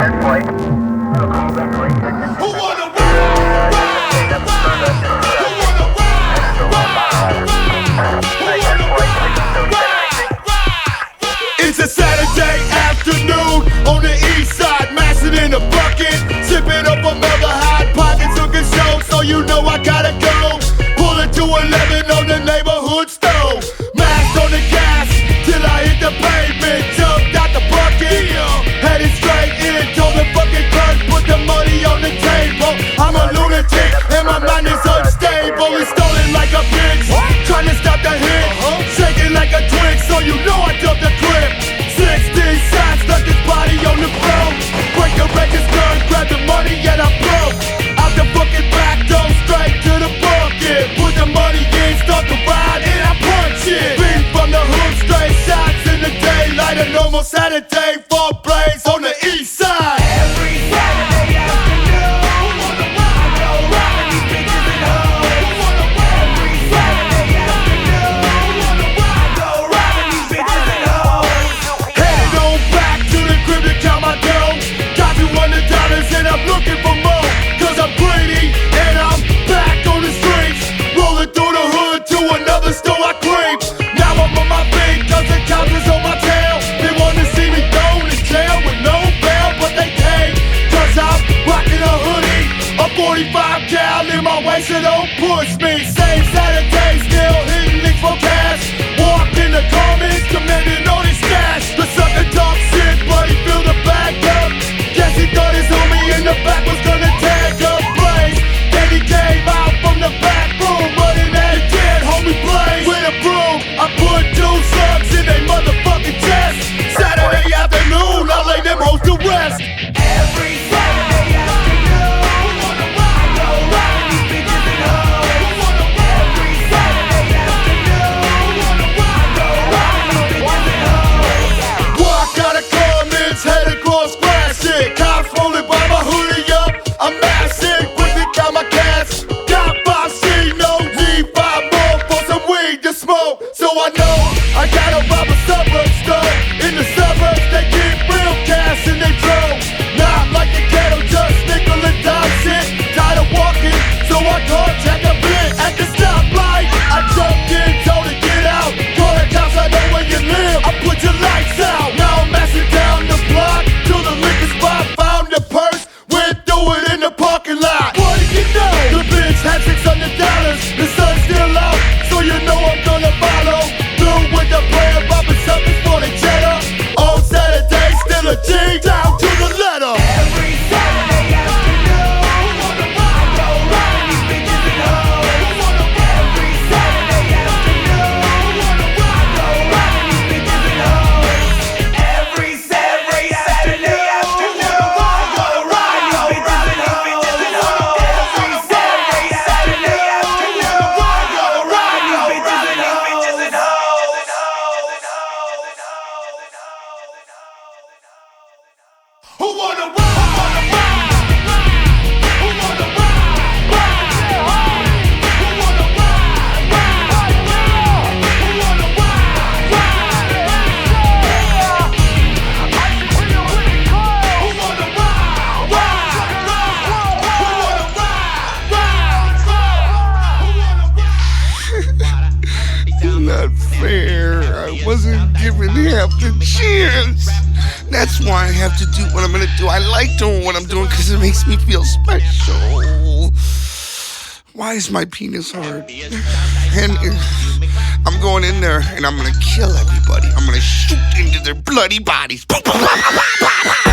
It's a Saturday afternoon on the east side, mashing in a bucket, sipping up a Miller High, pockets looking so, so you know I gotta go. Pulling to 11 on the neighborhood stove, mashed on the gas till I hit the pavement, jumped out the bucket, headed straight in, told the fucking clerk put the money on the table. I'm a lunatic and my mind is unstable, it's stolen like a bitch, trying to stop the hit, shaking like a twig, so you know I dumped the clip. 16 shots, left his body on the floor. Break the register, grab the money and I broke. Out the fucking back door, straight to the bucket. Put the money in, start the ride and I punch it. Beat from the hood, straight shots in the daylight. A normal Saturday, fall blaze on the east side. Every Saturday afternoon, I go robbing these bitches and hoes. Every Saturday afternoon, I go robbing these bitches and hoes. Headed on back to the crib to count my dough. Got $200 and I'm looking for more, cause I'm greedy and I'm back on the streets. Rolling through the hood to another store I creep. Now I'm on my feet cause the cops is on my tail. They wanna see me thrown in jail with no bail, but they can't, cause I'm rocking a hoodie, a 45 cal in my waist, so don't push me. Same Saturday, still hitting licks for cash. Walk in the comments, commanding on his stash. The sucker talk shit, but he filled the bag up. Guess he thought his homie in the back was gonna tag up Blaze. Then he came out from the back room, running at a dead homie Blaze. With a broom, I put 2 slugs in they motherfucking chest. Saturday afternoon, I lay them hoes to rest. Every Saturday afternoon, I go robbing these bitches and hoes. Every Saturday afternoon, I go robbing these bitches and hoes. Walk out of comments, head across grass shit. Cops rolling by my hoodie up, I'm mashing. Quickly got my cash, got 5C, no G5 more for some weed to smoke. So I know I gotta rob a suburb store. In the suburbs they keep real cash in they drove. Not like the ghetto, just nickel and dime shit. Tired of walking, so I called check a bit. At the stoplight, I jumped in, told her get out. Call the cops, I know where you live, I put your lights out. Now I'm mashing down the block to the liquor spot. Found the purse, went through it in the parking lot. What do you know? The bitch had $600. The sun's still out, so you know I'm gonna follow through with the plan. Popping something for the cheddar. On Saturday, still a G down to the letter. Every Saturday afternoon, I go robbing these bitches and hoes. Every Saturday afternoon, I go robbing these bitches and hoes. Every Saturday afternoon, I go robbing these bitches and hoes. Every Saturday afternoon, I go robbing these bitches and hoes. Who wanna ride? Who wanna ride? Who wanna ride? Who wanna Not fair. I wasn't given half the chance. That's why I have to do what I'm gonna do. I like doing what I'm doing because it makes me feel special. Why is my penis hard? And I'm going in there and I'm gonna kill everybody. I'm gonna shoot into their bloody bodies.